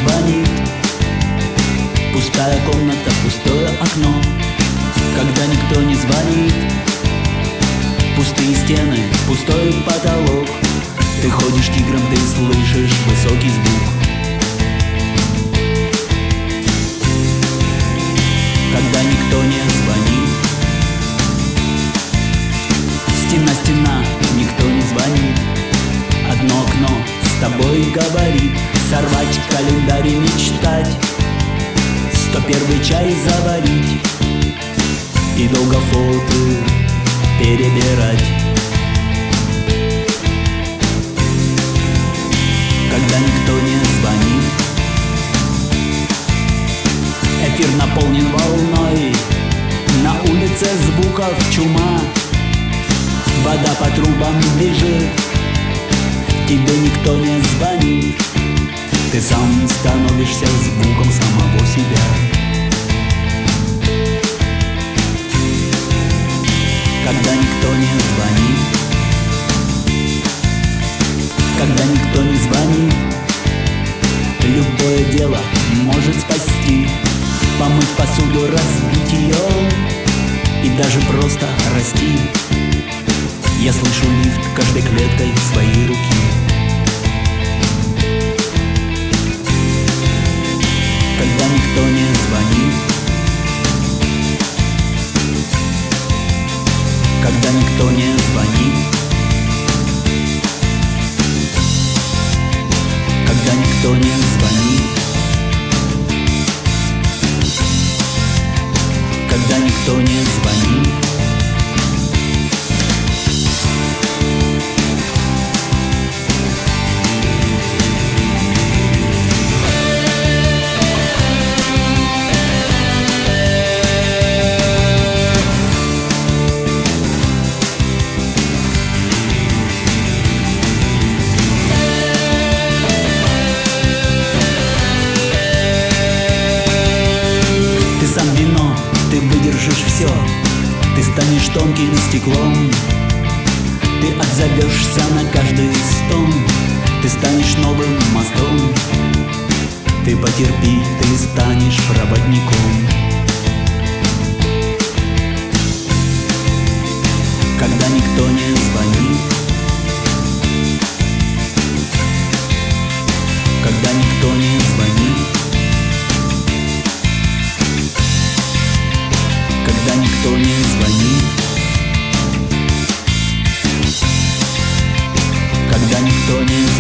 звонит. Пустая комната, пустое окно. Когда никто не звонит. Пустые стены, пустой потолок. Ты ходишь тигром, ты слышишь высокий звук. Когда никто не звонит. Стена, стена, никто не звонит. Одно окно с тобой говорит. Сорвать календарь и мечтать, 101-й чай заварить и долго фото перебирать. Когда никто не звонит. Эфир наполнен волной. На улице звуков чума. Вода по трубам бежит. Тебе никто не звонит. Ты сам становишься звуком самого себя. Когда никто не звонит. Когда никто не звонит. Любое дело может спасти. Помыть посуду, разбить ее и даже просто расти. Я слышу лифт каждой клеткой своей руки. Когда никто не звонит. Когда никто не звонит. Когда никто не звонит. Когда никто не звонит. Ты выдержишь все, ты станешь тонким стеклом. Ты отзовешься на каждый стон. Ты станешь новым мостом. Ты потерпи, ты станешь проводником. Когда никто не звонит. Когда никто не звонит. Когда никто не звонит. Когда никто не звонит.